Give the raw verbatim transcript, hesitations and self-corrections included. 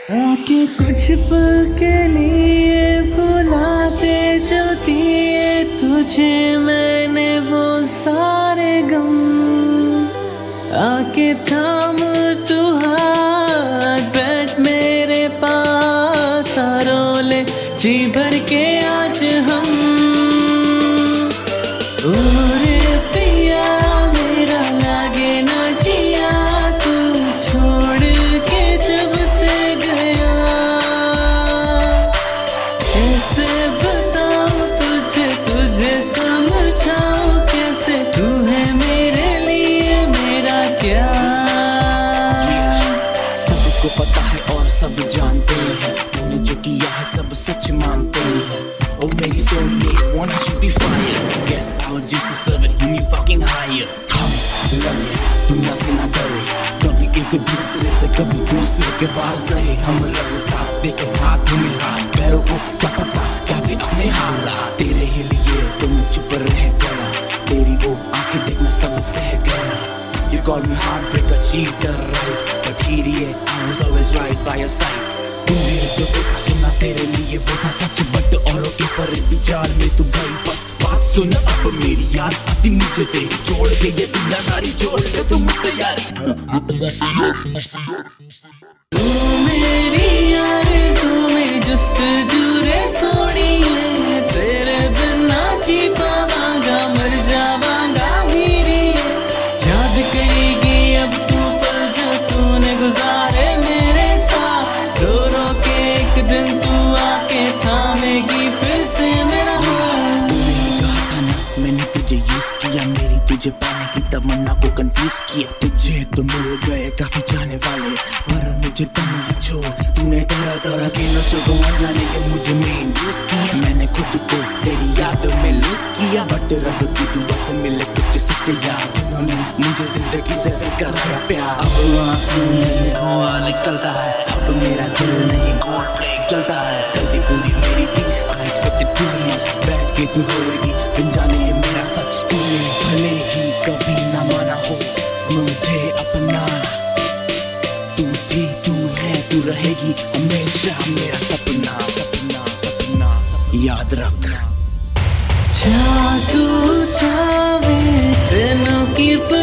आके कुछ पल के लिए बुलाते जो दिए तुझे मैंने वो सारे गम, आके थाम तू हाथ बैठ मेरे पास, आरो ले जी भर के आज हम। ओरे पिया मेरा लागे ना जिया, तू छोड़ के जब से गया, कैसे बताऊं तुझे तुझे समझाऊं कैसे, तू है मेरे लिए मेरा क्या। सबको पता है और सब जानते हैं, तूने जो किया है सब सच मानते हैं। ओ मेरी सोनिए wanna should be fire, guess I'll just serve it me fucking higher। हम लड़े दुनिया से ना डरे, कभी एक दूसरे से कभी दूसरे के बाहर सहे, हम रहे साथ देके हाथ में हाथ, पैरों को क्या पता क्या थे अपने हालात, तेरे ही लिए तो मैं चुप रह गया, तेरी वो आंखें देखना सब सह गया। You call me heartbreaker, cheater, right? But here yeah, I was always right by your side। तूने जो देखा सुना तेरे लिए वो था सच, बट औरों के फर्क विचार में तू गई बस। बात सुन अब मेरी याद आती मुझे तेरी छोड़ के, ये दुनियादारी छोड़ के तू मुझसे यार। तू मेरी आरज़ू में जुस्तजू रे सोनी है, तेरे बिना जी पावांगा मर जावांगा हीरी, याद करेगी अब तू पल जो तूने गुजारे मेरे साथ, रो रो के एक दिन तू आके थामेगी फिर से मेरा हाथ। तूने ही कहा था ना मैंने तुझे यूज किया, मेरी तुझे पाने की तमन्ना को कंफ्यूज किया, तुझे तो मिल गए काफी चाहने वाले पर मुझे तन्हा छोड़ तूने तरह तरह के नशों को जाने के मुझे में इंड्यूस किया, मैंने खुद को तेरी याद में लूज किया, बट रब की दुआ से मिले कुछ सच्चे यार जिन्होंने मुझे जिंदगी से फिर कराया प्यार। अब आंसू नहीं धुआं निकलता है, अब मेरा दिल नहीं गोल्ड फ्लेक चलता है, गलती पूरी मेरी थी आई एक्सपेक्टेड टू मच, बैठ के तू होएगी बिन जाने ये मेरा सच, तूने भले ही कभी ना माना हो मुझे अपना, तू थी तू है तू रहेगी हमेशा मेरा सपना सपना सपना, सपना याद रख। जा तू जावे तेनों की